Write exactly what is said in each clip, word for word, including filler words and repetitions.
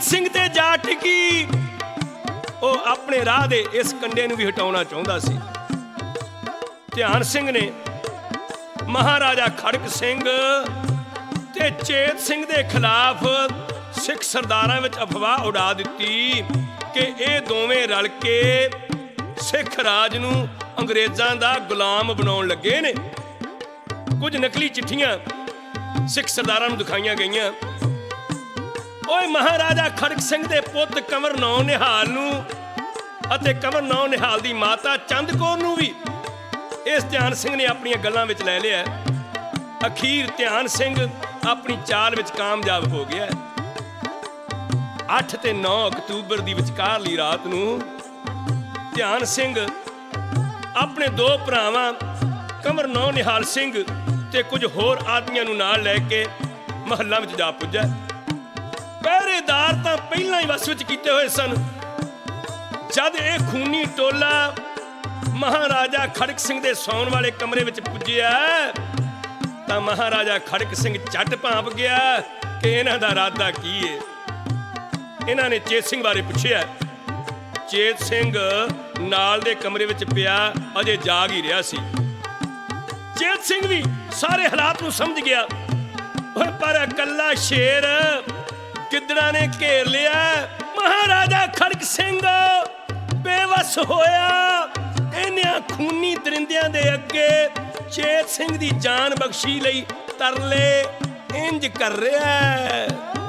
ਸਿੰਘ ਤੇ ਜਾ ਟਿਕੀ। ਉਹ ਆਪਣੇ ਰਾਹ ਦੇ ਇਸ ਕੰਡੇ ਨੂੰ ਵੀ ਹਟਾਉਣਾ ਚਾਹੁੰਦਾ ਸੀ। ਧਿਆਨ ਸਿੰਘ ਨੇ ਮਹਾਰਾਜਾ ਖੜਕ ਸਿੰਘ ਤੇ ਚੇਤ ਸਿੰਘ ਦੇ ਖਿਲਾਫ ਸਿੱਖ ਸਰਦਾਰਾਂ ਵਿੱਚ ਅਫਵਾਹ ਉਡਾ ਦਿੱਤੀ ਕਿ ਇਹ ਦੋਵੇਂ ਰਲ ਕੇ ਸਿੱਖ ਰਾਜ ਨੂੰ ਅੰਗਰੇਜ਼ਾਂ ਦਾ ਗੁਲਾਮ ਬਣਾਉਣ ਲੱਗੇ ਨੇ। ਕੁਝ ਨਕਲੀ ਚਿੱਠੀਆਂ ਸਿੱਖ ਸਰਦਾਰਾਂ ਨੂੰ ਦਿਖਾਈਆਂ ਗਈਆਂ। ਓਏ ਮਹਾਰਾਜਾ ਖੜਕ ਸਿੰਘ ਦੇ ਪੁੱਤ ਕੰਵਰ ਨੌ ਨਿਹਾਲ ਨੂੰ ਅਤੇ ਕੰਵਰ ਨੌ ਨਿਹਾਲ ਦੀ ਮਾਤਾ ਚੰਦ ਕੌਰ ਨੂੰ ਵੀ ਇਸ ਧਿਆਨ ਸਿੰਘ ਨੇ ਆਪਣੀਆਂ ਗੱਲਾਂ ਵਿੱਚ ਲੈ ਲਿਆ। ਅਖੀਰ ਧਿਆਨ ਸਿੰਘ ਆਪਣੀ ਚਾਲ ਵਿੱਚ ਕਾਮਯਾਬ ਹੋ ਗਿਆ। ਅੱਠ ਤੇ ਨੌ ਅਕਤੂਬਰ ਦੀ ਵਿਚਕਾਰਲੀ ਰਾਤ ਨੂੰ ਧਿਆਨ ਸਿੰਘ ਆਪਣੇ ਦੋ ਭਰਾਵਾਂ ਕੰਵਰ ਨੌ ਨਿਹਾਲ ਸਿੰਘ ਤੇ ਕੁਝ ਹੋਰ ਆਦਮੀਆਂ ਨੂੰ ਨਾਲ ਲੈ ਕੇ ਮਹੱਲਾ ਵਿੱਚ ਜਾ ਪੁੱਜਾ। ਪਹਿਰੇਦਾਰ ਤਾਂ ਪਹਿਲਾਂ ਹੀ ਵਸ ਵਿੱਚ ਕੀਤੇ ਹੋਏ ਸਨ। ਜਦ ਇਹ ਖੂਨੀ ਟੋਲਾ ਮਹਾਰਾਜਾ ਖੜਕ ਸਿੰਘ ਦੇ ਸੌਣ ਵਾਲੇ ਕਮਰੇ ਵਿੱਚ ਪੁੱਜਿਆ ਤਾਂ ਮਹਾਰਾਜਾ ਖੜਕ ਸਿੰਘ ਝੱਟ ਭਾਂਪ ਗਿਆ ਕਿ ਇਹਨਾਂ ਦਾ ਇਰਾਦਾ ਕੀ ਹੈ। ਇਹਨਾਂ ਨੇ ਚੇਤ ਸਿੰਘ ਬਾਰੇ ਪੁੱਛਿਆ। ਚੇਤ ਸਿੰਘ ਨਾਲ ਦੇ ਕਮਰੇ ਵਿੱਚ ਪਿਆ ਅਜੇ ਜਾਗ ਹੀ ਰਿਹਾ ਸੀ। ਚੇਤ ਸਿੰਘ ਵੀ ਸਾਰੇ ਹਾਲਾਤ ਨੂੰ ਸਮਝ ਗਿਆ। ਪਰ ਇਕੱਲਾ ਸ਼ੇਰ ਗਿੱਦੜਾਂ ਨੇ ਘੇਰ ਲਿਆ। ਮਹਾਰਾਜਾ ਖੜਕ ਸਿੰਘ ਬੇਵੱਸ ਹੋਇਆ। ਇਹਨਾਂ ਖੂਨੀ ਦਰਿੰਦਿਆਂ ਦੇ ਅੱਗੇ ਚੇਤ ਸਿੰਘ ਦੀ ਜਾਨ ਬਖਸ਼ੀ ਲਈ ਤਰਲੇ ਇੰਜ ਕਰ ਰਿਹਾ।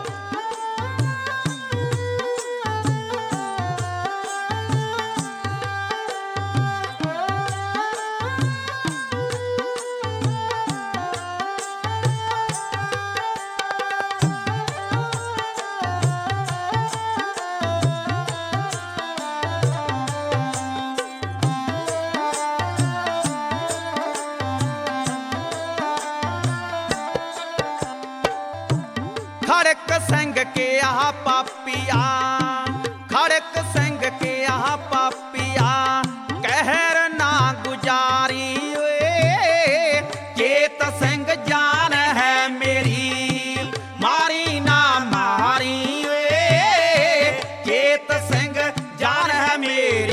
खड़क सिंह के आह पापिया, खड़क सिंह के आह पापिया, कहर ना गुजारी वे। चेत सिंह जान है मेरी, मारी ना मारी वे। चेत सिंह जान है मेरी।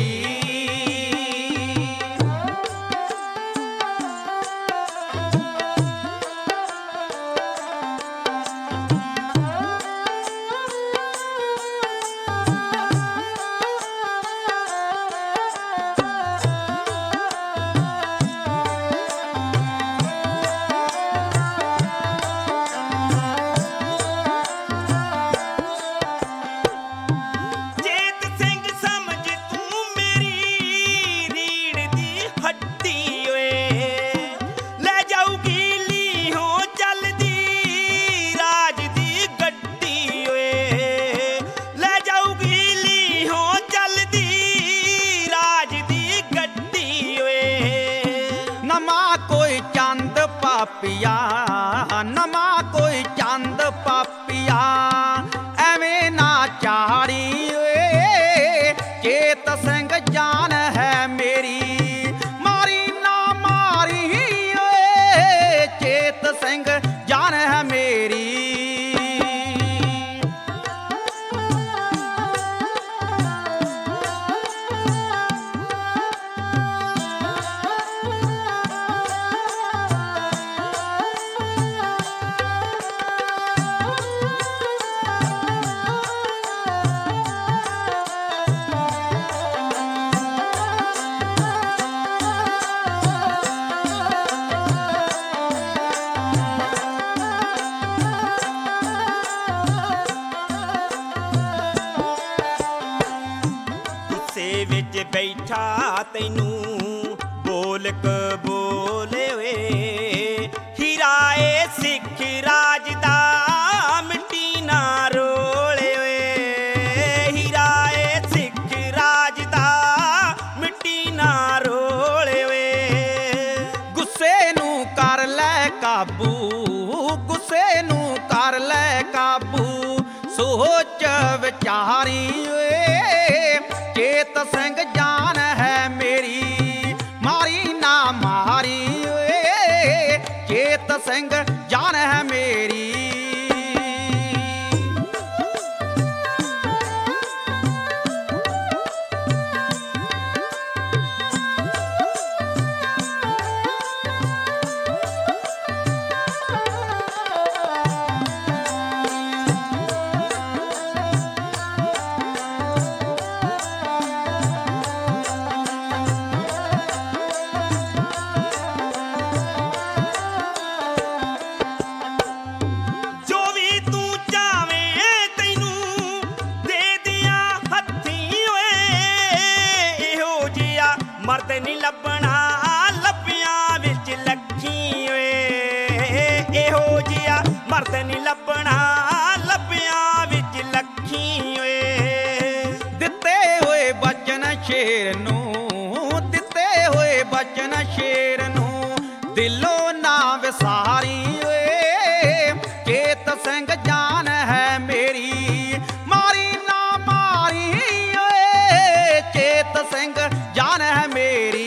पापिया नमा कोई चंद पापिया एवें ना चारी वे। चेत सिंह जान है मेरी, मारी ना मारी वे। चेत सिंह जान है मेरी। विच बैठा तैनू बोल कबोले वे। हीराए सिख राज दा मिट्टी ना रोले वे। हीराए सिख राज दा मिट्टी ना रोले वे। गुस्से नू कर ले काबू, गुस्से नू कर ले काबू। सोच विचारी वे। चेत सिंह जान है मेरी, मारी ना मारी वे। चेत सिंह जान है मेरी। ਮਰਦ ਨੀ ਲੱਭਣਾ ਲੱਭਿਆਂ ਵਿੱਚ ਲੱਖੀ ਓਏ ਇਹੋ ਜਿਹਾ ਮਰਦ ਨੀ ਲੱਭਣਾ ਲੱਭਿਆਂ ਵਿੱਚ ਲੱਖੀ ਓਏ ਦਿੱਤੇ ਹੋਏ ਬਚਨ ਸ਼ੇਰ ਨੂੰ ਦਿੱਤੇ ਹੋਏ ਬਚਨ ਸ਼ੇਰ ਨੂੰ ਦਿਲੋਂ ਨਾ ਵਿਸਾਰੀ ਓਏ ਚੇਤ ਸਿੰਘ ਜਾਨ ਹੈ ਮੇਰੀ ਮਾਰੀ ਨਾ ਮਾਰੀ ਓਏ ਚੇਤ ਸਿੰਘ ਜਾਨ ਹੈ ਮੇਰੀ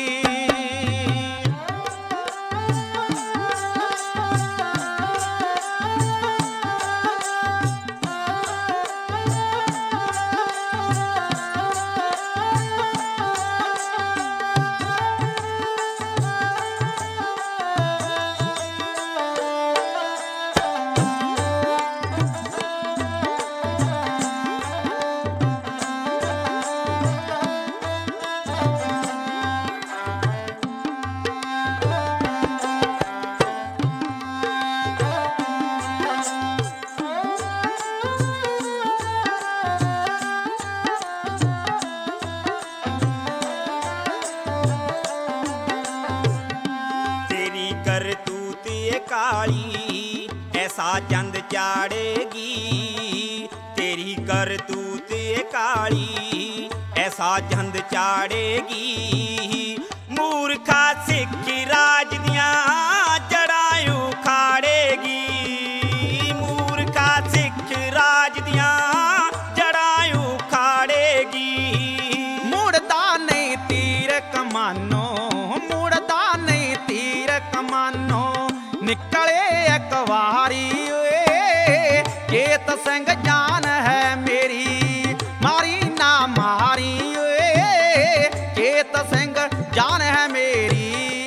ਕਾਲੀ ਐਸਾ ਚੰਦ ਚਾੜੇਗੀ ਤੇਰੀ ਕਰਤੂਤ ਕਾਲੀ ਐਸਾ ਚੰਦ ਚਾੜੇਗੀ ਮੂਰਖਾ ਸਿੱਖ ਰਾਜ ਦੀਆਂ ਜੜਾਂ ਉਖਾੜੇਗੀ ਮੂਰਖਾ ਸਿੱਖ ਰਾਜ ਦੀਆਂ ਜੜਾਂ ਉਖਾੜੇਗੀ ਮੁੜਦਾ ਨਹੀਂ ਤੀਰ ਕਮਾਨੋ ਮੁੜਦਾ ਨਹੀਂ ਤੀਰ ਕਮਾਨੋ ਨਿਕਲੇ ਇੱਕ ਵਾਰੀ ਓਏ ਚੇਤ ਸਿੰਘ ਜਾਨ ਹੈ ਮੇਰੀ ਮਾਰੀ ਨਾ ਮਾਰੀ ਓਏ ਚੇਤ ਸਿੰਘ ਜਾਨ ਹੈ ਮੇਰੀ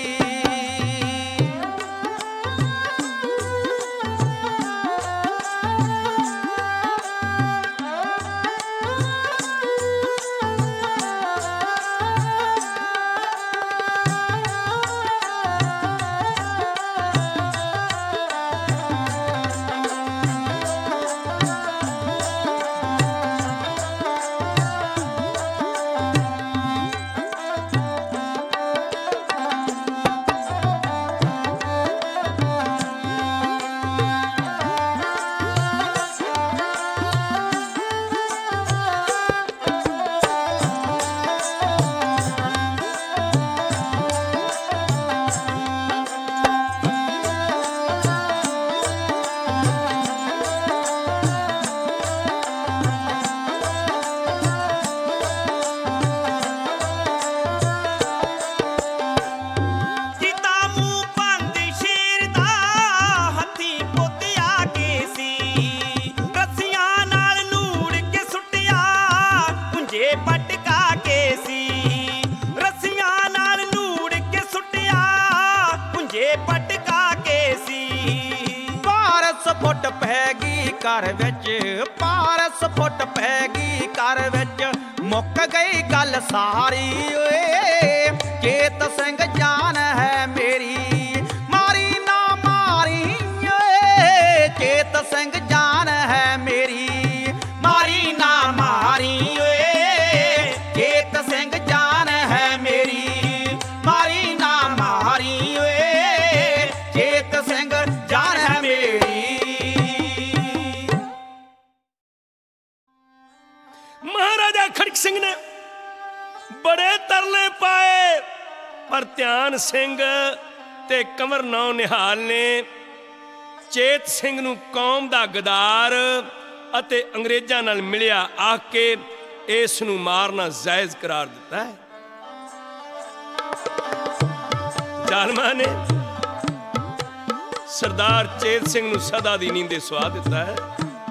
ਫੁੱਟ ਪੈ ਗਈ ਘਰ ਵਿੱਚ ਪਾਰਸ ਫੁੱਟ ਪੈ ਗਈ ਘਰ ਵਿੱਚ ਮੁੱਕ ਗਈ ਗੱਲ ਸਾਰੀ ਓਏ ਚੇਤ ਸਿੰਘ ਜਾਨ ਹੈ ਮੇਰੀ ਮਾਰੀ ਨਾ ਮਾਰੀ ਓਏ ਚੇਤ ਸਿੰਘ ਜਾਨ ਹੈ ਮੇਰੀ ਮਾਰੀ ਨਾ ਮਾਰੀ ਓਏ ਚੇਤ ਸਿੰਘ ਜਾਨ ਹੈ ਮੇਰੀ ਮਾਰੀ ਨਾ ਮਾਰੀ ਓਏ ਚੇਤ ਸਿੰਘ ਜਾਨ ਹੈ ਮੇਰੀ ਮਹਾਰਾਜਾ ਖੜਕ ਸਿੰਘ ਨੇ ਬੜੇ ਤਰਲੇ ਪਾਏ ਪਰ ਧਿਆਨ ਸਿੰਘ ਤੇ ਕੰਵਰ ਨੌ ਨਿਹਾਲ ਨੇ ਚੇਤ ਸਿੰਘ ਨੂੰ ਕੌਮ ਦਾ ਗਦਾਰ ਅਤੇ ਅੰਗਰੇਜ਼ਾਂ ਨਾਲ ਮਿਲਿਆ ਆਖ ਕੇ ਇਸ ਨੂੰ ਮਾਰਨਾ ਜਾਇਜ਼ ਕਰਾਰ ਦਿੱਤਾ ਹੈ। ਜ਼ਾਲਮਾਂ ਨੇ ਸਰਦਾਰ ਚੇਤ ਸਿੰਘ ਨੂੰ ਸਦਾ ਦੀ ਨੀਂਦੇ ਸੁਆ ਦਿੱਤਾ ਹੈ।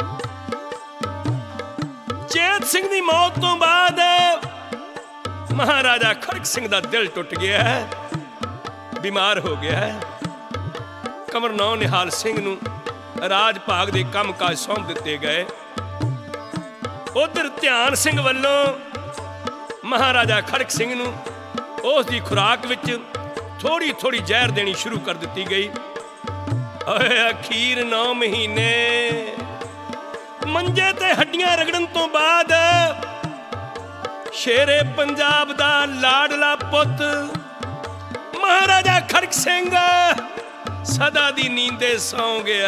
ਚੇਤ ਸਿੰਘ ਦੀ ਮੌਤ ਤੋਂ ਬਾਅਦ ਮਹਾਰਾਜਾ ਖੜਕ ਸਿੰਘ ਦਾ ਦਿਲ ਟੁੱਟ ਗਿਆ ਹੈ, ਬਿਮਾਰ ਹੋ ਗਿਆ ਹੈ। ਕੰਵਰ ਨੌ ਨਿਹਾਲ ਸਿੰਘ ਨੂੰ ਰਾਜ ਭਾਗ ਦੇ ਕੰਮ ਕਾਜ ਸੌਂਪ ਦਿੱਤੇ ਗਏ। ਉਧਰ ਧਿਆਨ ਸਿੰਘ ਵੱਲੋਂ ਮਹਾਰਾਜਾ ਖੜਕ ਸਿੰਘ ਨੂੰ ਉਸ ਦੀ ਖੁਰਾਕ ਵਿੱਚ ਥੋੜੀ ਥੋੜੀ ਜ਼ਹਿਰ ਦੇਣੀ ਸ਼ੁਰੂ ਕਰ ਦਿੱਤੀ ਗਈ। ਓਏ ਅਖੀਰ ਨੌ ਮਹੀਨੇ ਮੰਜੇ ਤੇ ਹੱਡੀਆਂ ਰਗੜਨ ਤੋਂ ਬਾਅਦ ਸ਼ੇਰੇ ਪੰਜਾਬ ਦਾ ਲਾਡਲਾ ਪੁੱਤ ਮਹਾਰਾਜਾ ਖੜਕ ਸਿੰਘ ਸਦਾ ਦੀ ਨੀਂਦੇ ਸੌਂ ਗਿਆ।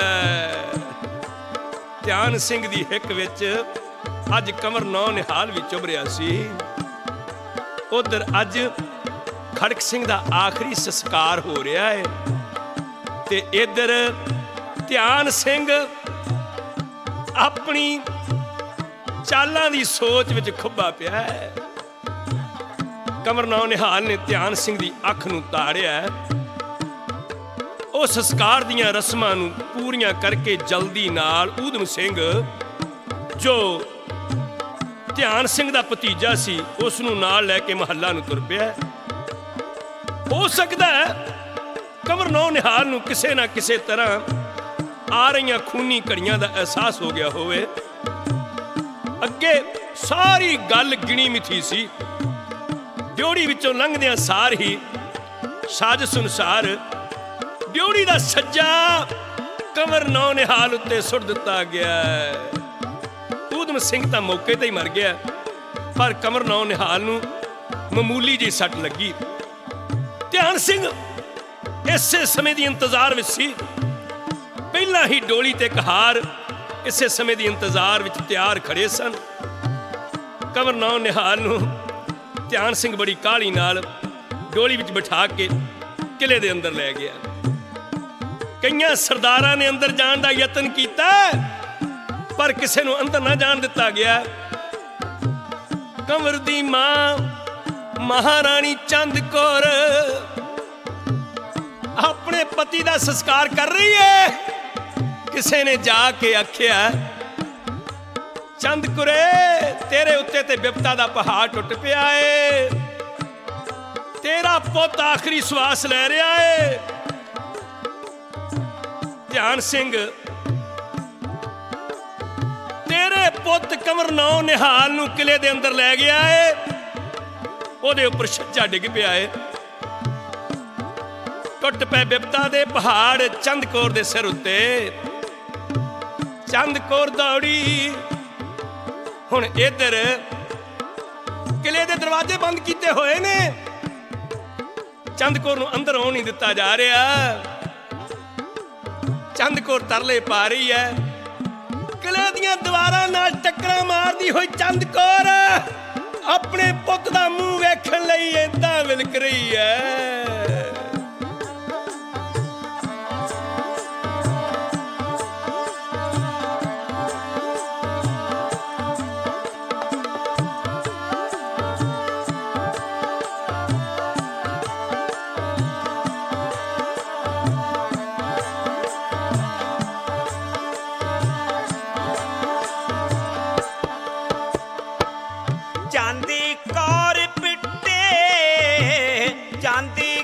ਧਿਆਨ ਸਿੰਘ ਦੀ ਹਿੱਕ ਵਿੱਚ ਅੱਜ ਕੰਵਰ ਨੌ ਨਿਹਾਲ ਵੀ ਚੁਭਰਿਆ ਸੀ। ਉਧਰ ਅੱਜ ਖੜਕ ਸਿੰਘ ਦਾ ਆਖਰੀ ਸੰਸਕਾਰ ਹੋ ਰਿਹਾ ਹੈ ਤੇ ਇੱਧਰ ਧਿਆਨ ਸਿੰਘ ਆਪਣੀ ਚਾਲਾਂ ਦੀ ਸੋਚ ਵਿੱਚ ਖੁੱਭਾ ਪਿਆ ਹੈ। ਕੰਵਰ ਨੌ ਨਿਹਾਲ ਨੇ ਧਿਆਨ ਸਿੰਘ ਦੀ ਅੱਖ ਨੂੰ ਤਾੜਿਆ। ਉਹ ਸੰਸਕਾਰ ਦੀਆਂ ਰਸਮਾਂ ਨੂੰ ਪੂਰੀਆਂ ਕਰਕੇ ਜਲਦੀ ਨਾਲ ਊਧਮ ਸਿੰਘ ਜੋ ਧਿਆਨ ਸਿੰਘ ਦਾ ਭਤੀਜਾ ਸੀ ਉਸ ਨੂੰ ਨਾਲ ਲੈ ਕੇ ਮਹੱਲਾ ਨੂੰ ਤੁਰ ਪਿਆ। ਹੋ ਸਕਦਾ ਹੈ ਕੰਵਰ ਨੌ ਨਿਹਾਲ ਨੂੰ ਕਿਸੇ ਨਾ ਕਿਸੇ ਤਰ੍ਹਾਂ ਆ ਰਹੀਆਂ ਖੂਨੀ ਘੜੀਆਂ ਦਾ ਅਹਿਸਾਸ ਹੋ ਗਿਆ ਹੋਵੇ। ਅੱਗੇ ਸਾਰੀ ਗੱਲ ਗਿਣੀ ਮਿਥੀ ਸੀ। ਡਿਉੜੀ ਵਿੱਚੋਂ ਲੰਘਦਿਆਂ ਸਾਰ ਹੀ ਸਾਜ਼ਿਸ਼ ਅਨੁਸਾਰ ਡਿਉੜੀ ਦਾ ਸੱਜਾ ਕੰਵਰ ਨੌ ਨਿਹਾਲ ਉੱਤੇ ਸੁੱਟ ਦਿੱਤਾ ਗਿਆ। ਊਧਮ ਸਿੰਘ ਤਾਂ ਮੌਕੇ ਤੇ ਹੀ ਮਰ ਗਿਆ, ਪਰ ਕੰਵਰ ਨੌ ਨਿਹਾਲ ਨੂੰ ਮਾਮੂਲੀ ਜਿਹੀ ਸੱਟ ਲੱਗੀ। ਧਿਆਨ ਸਿੰਘ ਇਸੇ ਸਮੇਂ ਦੀ ਇੰਤਜ਼ਾਰ ਵਿੱਚ ਸੀ। ਪਹਿਲਾਂ ਹੀ ਡੋਲੀ ਤੇ ਕਹਾਰ ਇਸੇ ਸਮੇਂ ਦੀ ਇੰਤਜ਼ਾਰ ਵਿੱਚ ਤਿਆਰ ਖੜੇ ਸਨ। ਕੰਵਰ ਨੌ ਨਿਹਾਲ ਨੂੰ ਧਿਆਨ ਸਿੰਘ ਬੜੀ ਕਾਹਲੀ ਨਾਲ ਡੋਲੀ ਵਿੱਚ ਬਿਠਾ ਕੇ ਕਿਲੇ ਦੇ ਅੰਦਰ ਲੈ ਗਿਆ। ਕਈਆਂ ਸਰਦਾਰਾਂ ਨੇ ਅੰਦਰ ਜਾਣ ਦਾ ਯਤਨ ਕੀਤਾ, ਪਰ ਕਿਸੇ ਨੂੰ ਅੰਦਰ ਨਾ ਜਾਣ ਦਿੱਤਾ ਗਿਆ। ਕੰਵਰ ਦੀ ਮਾਂ ਮਹਾਰਾਣੀ ਚੰਦ ਕੌਰ ਆਪਣੇ ਪਤੀ ਦਾ ਸੰਸਕਾਰ ਕਰ ਰਹੀ ਹੈ। ਕਿਸੇ ਨੇ ਜਾ ਕੇ ਆਖਿਆ, ਚੰਦ ਕੁਰੇ ਤੇਰੇ ਉੱਤੇ ਤੇ ਬਿਪਤਾ ਦਾ ਪਹਾੜ ਟੁੱਟ ਪਿਆ ਏ। ਤੇਰਾ ਪੁੱਤ ਆਖਰੀ ਸਵਾਸ ਲੈ ਰਿਹਾ ਏ। ਧਿਆਨ ਸਿੰਘ ਤੇਰੇ ਪੁੱਤ ਕੰਵਰ ਨੌ ਨਿਹਾਲ ਨੂੰ ਕਿਲੇ ਦੇ ਅੰਦਰ ਲੈ ਗਿਆ ਏ। ਉਹਦੇ ਉੱਪਰ ਛੱਜਾ ਡਿੱਗ ਪਿਆ ਏ। ਟੁੱਟ ਪਏ ਬਿਪਤਾ ਦੇ ਪਹਾੜ ਚੰਦ ਕੌਰ ਦੇ ਸਿਰ ਉੱਤੇ। ਚੰਦ ਕੌਰ ਦੌੜੀ। ਹੁਣ ਇੱਧਰ ਕਿਲੇ ਦੇ ਦਰਵਾਜ਼ੇ ਬੰਦ ਕੀਤੇ ਹੋਏ ਨੇ। ਚੰਦ ਕੌਰ ਨੂੰ ਅੰਦਰ ਆਉਣ ਨਹੀਂ ਦਿੱਤਾ ਜਾ ਰਿਹਾ। ਚੰਦ ਕੌਰ ਤਰਲੇ ਪਾ ਰਹੀ ਹੈ। ਕਿਲੇ ਦੀਆਂ ਦੀਵਾਰਾਂ ਨਾਲ ਟੱਕਰਾਂ ਮਾਰਦੀ ਹੋਈ ਚੰਦ ਕੌਰ ਆਪਣੇ ਪੁੱਤ ਦਾ ਮੂੰਹ ਵੇਖਣ ਲਈ ਏਦਾਂ ਵਿਲਕ ਰਹੀ ਹੈ। ਚਾਂਦੀ ਕੌਰ ਪਿੱਟੇ, ਚਾਂਦੀ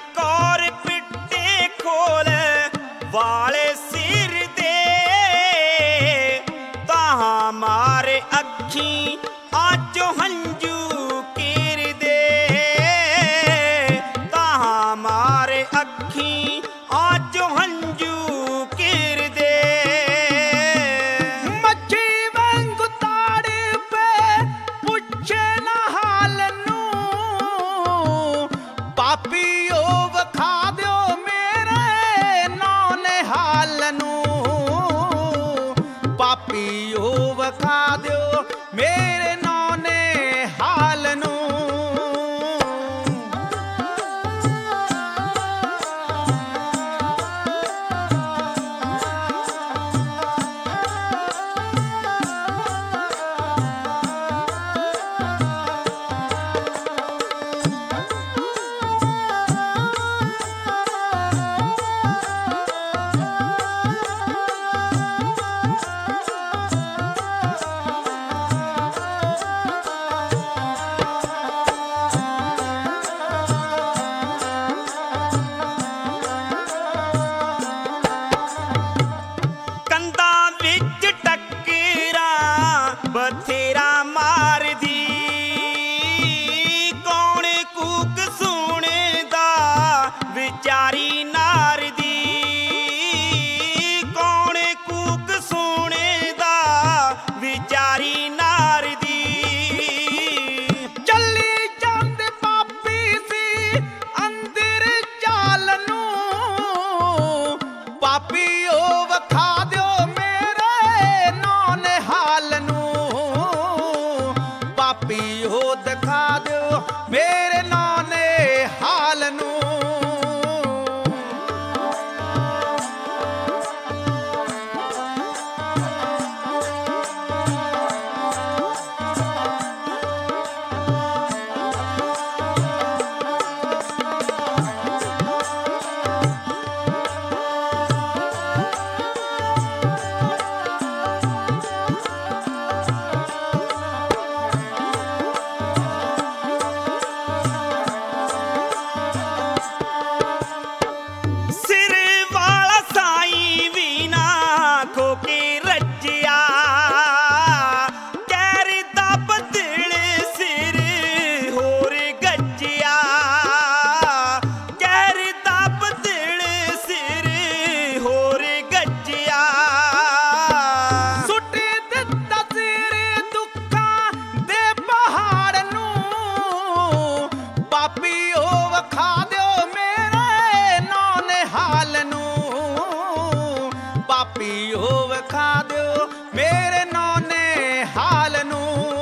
ਪਾਪੀਓ ਵਿਖਾ ਦਿਓ ਮੇਰੇ ਨੌ ਨਿਹਾਲ ਨੂੰ, ਪਾਪੀਓ ਵਿਖਾ ਦਿਓ ਮੇਰੇ ਨੌ ਨਿਹਾਲ ਨੂੰ।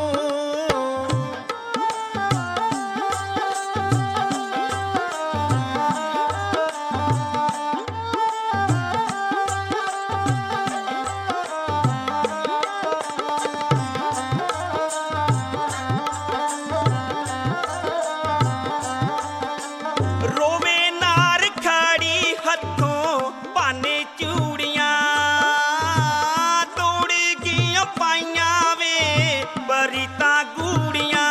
ਰੋਵੇ ਨਾਰ ਖਾੜੀ ਹੱਥੋਂ ਭਾਨੇ ਚੂੜੀਆਂ, ਤੋੜ ਗਈਆਂ ਪਾਈਆਂ ਵੇ ਬਰੀਤਾਂ ਗੂੜੀਆਂ,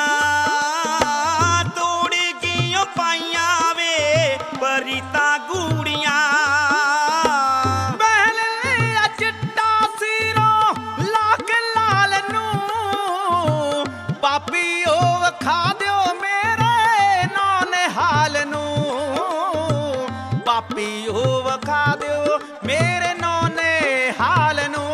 ਤੋੜ ਗਈਆਂ ਪਾਈਆਂ ਵੇ ਬਰੀਤਾਂ ਗੂੜੀਆਂ। ਪਹਿਲੇ ਚਿੱਟਾ ਸਿਰੋਂ ਲਾ ਕੇ ਲਾਲ ਨੂੰ, ਪਾਪੀਓ ਵਿਖਾ ਦਿਓ ਮੇਰੇ ਨੌ ਨਿਹਾਲ ਨੂੰ, ਪਾਪੀਓ ਵਿਖਾ ਦਿਓ ਮੇਰੇ ਨੌ ਨਿਹਾਲ ਨੂੰ।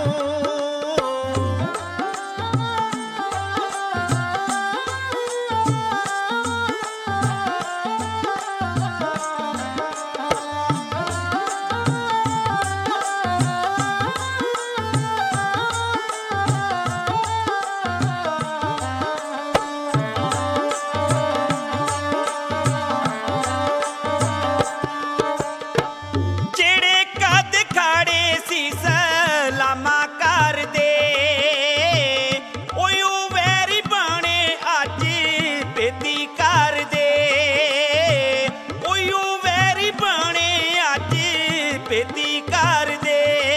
ਜਿਹੜੇ ਕੱਦ ਖਾੜੇ ਸੀ ਸਲਾਮਾ ਕਰਦੇ, ਓਏ ਉਹ ਵੈਰੀ ਬਾਣੇ ਅੱਜ ਬੇਦੀ ਕਰਦੇ, ਓਏ ਉਹ ਵੈਰੀ ਬਾਣੇ ਅੱਜ ਬੇਦੀ ਕਰਦੇ।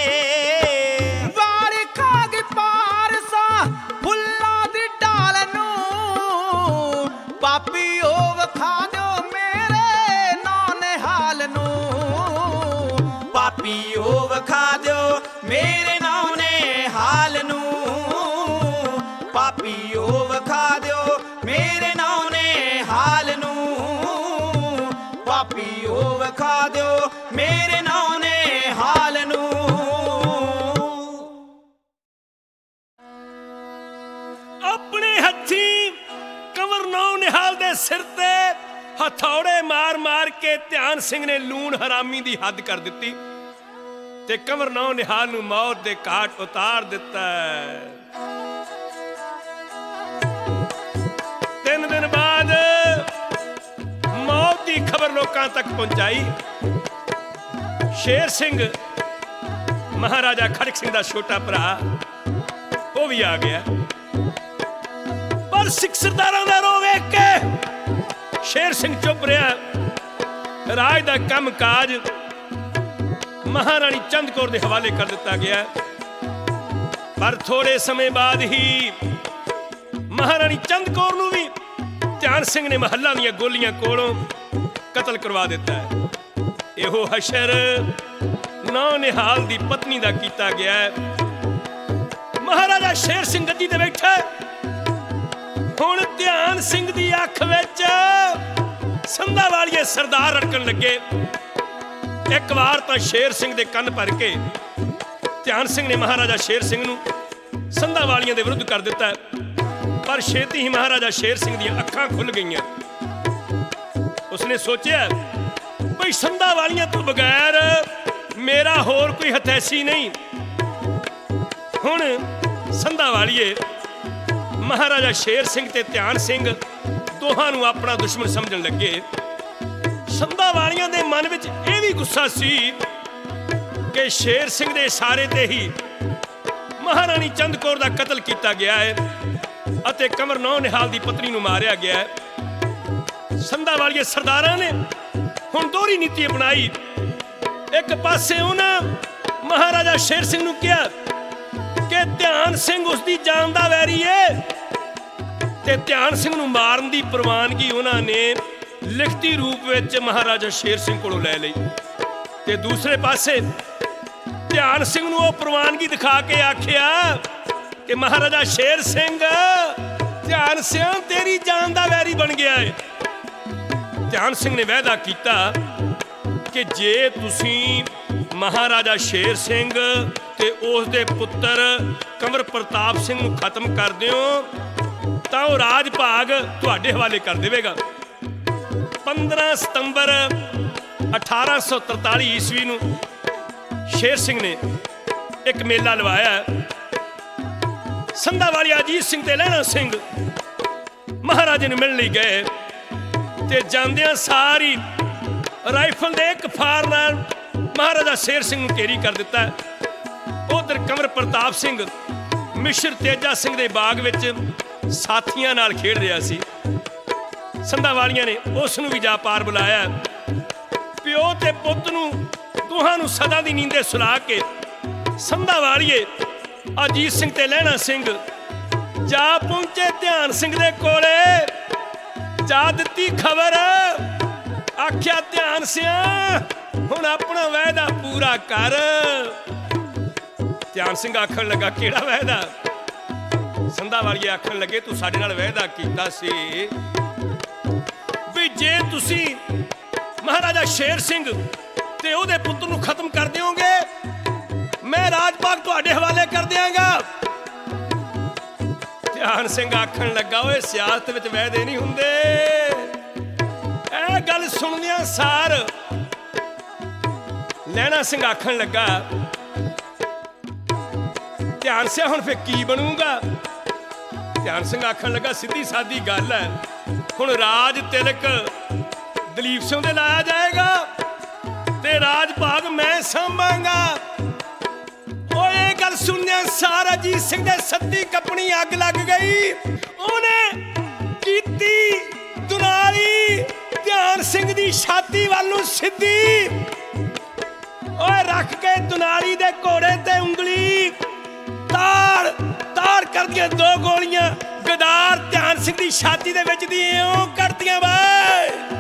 ਵਾਰੀ ਖਾ ਗਈ ਪਾਰਸਾ ਫੁੱਲਾਂ ਦੀ ਢਾਲ ਨੂੰ, ਪਾਪੀਓ ਵਿਖਾ ਦਿਓ ਮੇਰੇ ਨੌ ਨਿਹਾਲ ਨੂੰ, ਪਾਪੀਓ ਵਿਖਾ ਦਿਓ ਮੇਰੇ ਨੌ ਨਿਹਾਲ ਨੂੰ, ਪਾਪੀਓ ਵਿਖਾ ਦਿਓ ਮੇਰੇ ਨੌ ਨਿਹਾਲ ਨੂੰ, ਪਾਪੀਓ ਵਿਖਾ ਦਿਓ ਮੇਰੇ ਨੌ ਨਿਹਾਲ ਨੂੰ। ਆਪਣੇ ਹੱਥੀਂ ਕੰਵਰ ਨੌ ਨਿਹਾਲ ਦੇ ਸਿਰ ਤੇ ਹਥੌੜੇ ਮਾਰ ਮਾਰ ਕੇ ਧਿਆਨ ਸਿੰਘ ਨੇ ਲੂਣ ਹਰਾਮੀ ਦੀ ਹੱਦ ਕਰ ਦਿੱਤੀ ਤੇ ਕੰਵਰ ਨੌ ਨਿਹਾਲ ਨੂੰ ਮੌਤ ਦੇ ਘਾਟ ਉਤਾਰ ਦਿੱਤਾ। ਤਿੰਨ ਦਿਨ ਬਾਅਦ ਮੌਤ ਦੀ ਖਬਰ ਲੋਕਾਂ ਤੱਕ ਪਹੁੰਚਾਈ। ਸ਼ੇਰ ਸਿੰਘ ਮਹਾਰਾਜਾ ਖੜਕ ਸਿੰਘ ਦਾ ਛੋਟਾ ਭਰਾ ਉਹ ਵੀ ਆ ਗਿਆ, ਪਰ ਸਿੱਖ ਸਰਦਾਰਾਂ ਦਾ ਰੋਹ ਵੇਖ ਕੇ ਸ਼ੇਰ ਸਿੰਘ ਚੁੱਪ ਰਿਹਾ। ਰਾਜ ਦਾ ਕੰਮ ਕਾਜ ਮਹਾਰਾਣੀ ਚੰਦ ਕੌਰ ਦੇ ਹਵਾਲੇ ਕਰ ਦਿੱਤਾ ਗਿਆ, ਪਰ ਥੋੜੇ ਸਮੇਂ ਬਾਅਦ ਹੀ ਮਹਾਰਾਣੀ ਚੰਦ ਕੌਰ ਨੂੰ ਵੀ ਧਿਆਨ ਸਿੰਘ ਨੇ ਮਹੱਲਾਂ ਦੀਆਂ ਗੋਲੀਆਂ ਕੋਲੋਂ ਕਤਲ ਕਰਵਾ ਦਿੱਤਾ ਹੈ। ਇਹੋ ਹਸ਼ਰ ਨੌ ਨਿਹਾਲ ਦੀ ਪਤਨੀ ਦਾ ਕੀਤਾ ਗਿਆ ਹੈ। ਮਹਾਰਾਜਾ ਸ਼ੇਰ ਸਿੰਘ ਗੱਦੀ ਤੇ ਬੈਠਾ, ਹੁਣ ਧਿਆਨ ਸਿੰਘ ਦੀ ਅੱਖ ਵਿੱਚ ਸੰਧਾ ਵਾਲੀਏ ਸਰਦਾਰ ਰੜਕਣ ਲੱਗੇ। ਇੱਕ ਵਾਰ ਤਾਂ ਸ਼ੇਰ ਸਿੰਘ ਦੇ ਕੰਨ ਭਰ ਕੇ ਧਿਆਨ ਸਿੰਘ ਨੇ ਮਹਾਰਾਜਾ ਸ਼ੇਰ ਸਿੰਘ ਨੂੰ ਸੰਧਾ ਵਾਲੀਆਂ ਦੇ ਵਿਰੁੱਧ ਕਰ ਦਿੱਤਾ, ਪਰ ਛੇਤੀ ਹੀ ਮਹਾਰਾਜਾ ਸ਼ੇਰ ਸਿੰਘ ਦੀਆਂ ਅੱਖਾਂ ਖੁੱਲ ਗਈਆਂ। ਉਸਨੇ ਸੋਚਿਆ ਬਈ ਸੰਧਾ ਵਾਲੀਆਂ ਤੋਂ ਬਗੈਰ ਮੇਰਾ ਹੋਰ ਕੋਈ ਹਥੈਸੀ ਨਹੀਂ। ਹੁਣ ਸੰਧਾ ਵਾਲੀਏ ਮਹਾਰਾਜਾ ਸ਼ੇਰ ਸਿੰਘ ਤੇ ਧਿਆਨ ਸਿੰਘ ਦੋਹਾਂ ਨੂੰ ਆਪਣਾ ਦੁਸ਼ਮਣ ਸਮਝਣ ਲੱਗੇ। ਸੰਧਾ ਵਾਲੀਆਂ ਦੇ ਮਨ ਵਿੱਚ ਇਹ ਵੀ ਗੁੱਸਾ ਸੀ ਕਿ ਸ਼ੇਰ ਸਿੰਘ ਦੇ ਇਸ਼ਾਰੇ ਤੇ ਹੀ ਮਹਾਰਾਣੀ ਚੰਦ ਕੌਰ ਦਾ ਕਤਲ ਕੀਤਾ ਗਿਆ ਹੈ ਅਤੇ ਕੰਵਰ ਨੌ ਨਿਹਾਲ ਦੀ ਪਤਨੀ ਨੂੰ ਮਾਰਿਆ ਗਿਆ ਹੈ। ਸੰਧਾ ਵਾਲੀਏ ਸਰਦਾਰਾਂ ਨੇ ਹੁਣ ਦੋਹਰੀ ਨੀਤੀ ਅਪਣਾਈ। ਇੱਕ ਪਾਸੇ ਉਹਨਾਂ ਮਹਾਰਾਜਾ ਸ਼ੇਰ ਸਿੰਘ ਨੂੰ ਕਿਹਾ ਕਿ ਧਿਆਨ ਸਿੰਘ ਉਸ ਦੀ ਜਾਨ ਦਾ ਵੈਰੀ ਏ, ਤੇ ਧਿਆਨ ਸਿੰਘ ਨੂੰ ਮਾਰਨ ਦੀ ਪ੍ਰਵਾਨਗੀ ਉਹਨਾਂ ਨੇ ਲਿਖਤੀ ਰੂਪ ਵਿੱਚ ਮਹਾਰਾਜਾ ਸ਼ੇਰ ਸਿੰਘ ਕੋਲੋਂ ਲੈ ਲਈ। ਤੇ ਦੂਸਰੇ ਪਾਸੇ ਧਿਆਨ ਸਿੰਘ ਨੂੰ ਉਹ ਪ੍ਰਵਾਨਗੀ ਦਿਖਾ ਕੇ ਆਖਿਆ ਕਿ ਮਹਾਰਾਜਾ ਸ਼ੇਰ ਸਿੰਘ, ਧਿਆਨ ਸਿੰਘ ਤੇਰੀ ਜਾਨ ਦਾ ਵੈਰੀ ਬਣ ਗਿਆ ਏ। ਧਿਆਨ ਸਿੰਘ ਨੇ ਵਾਅਦਾ ਕੀਤਾ ਕਿ ਜੇ ਤੁਸੀਂ ਮਹਾਰਾਜਾ ਸ਼ੇਰ ਸਿੰਘ ਤੇ ਉਸ ਦੇ ਪੁੱਤਰ ਕੰਵਰ ਪ੍ਰਤਾਪ ਸਿੰਘ ਨੂੰ ਖਤਮ ਕਰ ਦਿਓ ਤਾਂ ਉਹ ਰਾਜ ਭਾਗ ਤੁਹਾਡੇ ਹਵਾਲੇ ਕਰ ਦੇਵੇਗਾ। ਪੰਦਰਾਂ ਸਤੰਬਰ ਅਠਾਰਾਂ ਸੌ ਤਰਤਾਲੀ ਈਸਵੀ ਨੂੰ ਸ਼ੇਰ ਸਿੰਘ ਨੇ ਇੱਕ ਮੇਲਾ ਲਵਾਇਆ। ਸੰਧਾ ਵਾਲੀ ਅਜੀਤ ਸਿੰਘ ਤੇ ਲਹਿਣਾ ਸਿੰਘ ਮਹਾਰਾਜੇ ਨੂੰ ਮਿਲਣ ਲਈ ਗਏ ਤੇ ਜਾਂਦਿਆਂ ਸਾਰੀ ਰਾਈਫਲ ਦੇ ਇੱਕ ਫਾਰ ਨਾਲ ਮਹਾਰਾਜਾ ਸ਼ੇਰ ਸਿੰਘ ਨੂੰ ਢੇਰੀ ਕਰ ਦਿੱਤਾ। ਉਧਰ ਕੰਵਰ ਪ੍ਰਤਾਪ ਸਿੰਘ ਮਿਸ਼ਰ ਤੇਜਾ ਸਿੰਘ ਦੇ ਬਾਗ ਵਿੱਚ ਸਾਥੀਆਂ ਨਾਲ ਖੇਡ ਰਿਹਾ ਸੀ। ਸੰਧਾ ਵਾਲੀਆਂ ਨੇ ਉਸ ਨੂੰ ਵੀ ਜਾ ਪਾਰ ਬੁਲਾਇਆ। ਪਿਓ ਤੇ ਪੁੱਤ ਨੂੰ ਦੋਹਾਂ ਨੂੰ ਸਦਾ ਦੀ ਨੀਂਦੇ ਸੁਲਾ ਕੇ ਸੰਧਾ ਵਾਲੀਏ ਅਜੀਤ ਸਿੰਘ ਤੇ ਲਹਿਣਾ ਸਿੰਘ ਜਾ ਪਹੁੰਚੇ ਧਿਆਨ ਸਿੰਘ ਦੇ ਕੋਲੇ। ਜਾ ਦਿੱਤੀ ਖਬਰ, ਆਖਿਆ ਧਿਆਨ ਸਿਆ ਹੁਣ ਆਪਣਾ ਵਾਅਦਾ ਪੂਰਾ ਕਰ। ਧਿਆਨ ਸਿੰਘ ਆਖਣ ਲੱਗਾ ਕਿਹੜਾ ਵਾਅਦਾ? ਸੰਧਾ ਵਾਲੀਏ ਆਖਣ ਲੱਗੇ ਤੂੰ ਸਾਡੇ ਨਾਲ ਵਾਅਦਾ ਕੀਤਾ ਸੀ ਵੀ ਜੇ ਤੁਸੀਂ ਮਹਾਰਾਜਾ ਸ਼ੇਰ ਸਿੰਘ ਤੇ ਉਹਦੇ ਪੁੱਤਰ ਨੂੰ ਖਤਮ ਕਰ ਦਿਓਗੇ ਮੈਂ ਰਾਜ ਭਾਗ ਤੁਹਾਡੇ ਹਵਾਲੇ ਕਰ ਦਿਆਂਗਾ। ਧਿਆਨ ਸਿੰਘ ਆਖਣ ਲੱਗਾ ਓਏ ਸਿਆਸਤ ਵਿੱਚ ਵਾਅਦੇ ਨਹੀਂ ਹੁੰਦੇ। ਇਹ ਗੱਲ ਸੁਣਦਿਆਂ ਸਾਰ ਲਹਿਣਾ ਸਿੰਘ ਆਖਣ ਲੱਗਾ ਧਿਆਨ ਸਿਆ ਹੁਣ ਫੇਰ ਕੀ ਬਣੂਗਾ? ਧਿਆਨ ਸਿੰਘ ਆਖਣ ਲੱਗਾ ਸਿੱਧੀ ਸਾਦੀ ਗੱਲ ਹੈ, ਹੁਣ ਰਾਜ ਤਿਲਕ ਦਲੀਪ ਸਿੰਘ ਦੇ ਲਾਇਆ ਜਾਏਗਾ ਤੇ ਰਾਜ ਭਾਗ ਮੈਂ ਸੰਭਾਂਗਾ। ਓਏ ਇਹ ਗੱਲ ਸੁਣਦਿਆਂ ਸਾਰ ਅਜੀਤ ਸਿੰਘ ਦੇ ਸੱਤੀ ਕੱਪਣੀ ਅੱਗ ਲੱਗ ਗਈ। ਉਹਨੇ ਕੀਤੀ ਦੁਨਾਲੀ ਧਿਆਨ ਸਿੰਘ ਦੀ ਛਾਤੀ ਵੱਲ ਨੂੰ ਸਿੱਧੀ। ਓਏ ਰੱਖ ਕੇ ਦੁਨਾਲੀ ਦੇ ਘੋੜੇ ਤੇ ਉਂਗਲੀ ਤਾੜ ਤਾੜ ਕਰਦੀਆਂ ਦੋ ਗੋਲੀਆਂ ਗਦਾਰ ਧਿਆਨ ਸਿੰਘ ਦੀ ਛਾਤੀ ਦੇ ਵਿੱਚ ਦੀ ਇਉਂ ਕੱਢਦੀਆਂ ਵਾ।